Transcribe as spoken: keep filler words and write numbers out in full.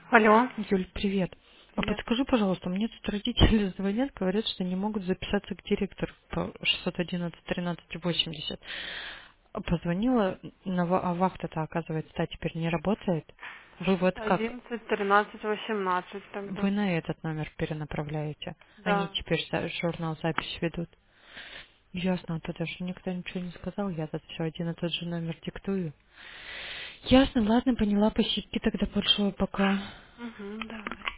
Алло, Юль, привет. А привет. подскажи, пожалуйста, мне тут родители звонят, говорят, что не могут записаться к директору по шестьсот одиннадцать тринадцать восемьдесят. А Позвонила, на ва- а вахта-то, оказывается, та теперь не работает. Вы вот как? Одиннадцать, тринадцать, восемнадцать Вы тогда. на этот номер перенаправляете. Они Да. теперь за- журнал запись ведут. Ясно, а то даже никто ничего не сказал, я тут все один и тот же номер диктую. Ясно, ладно, поняла, спасибо тогда большое, пока. Угу, давай.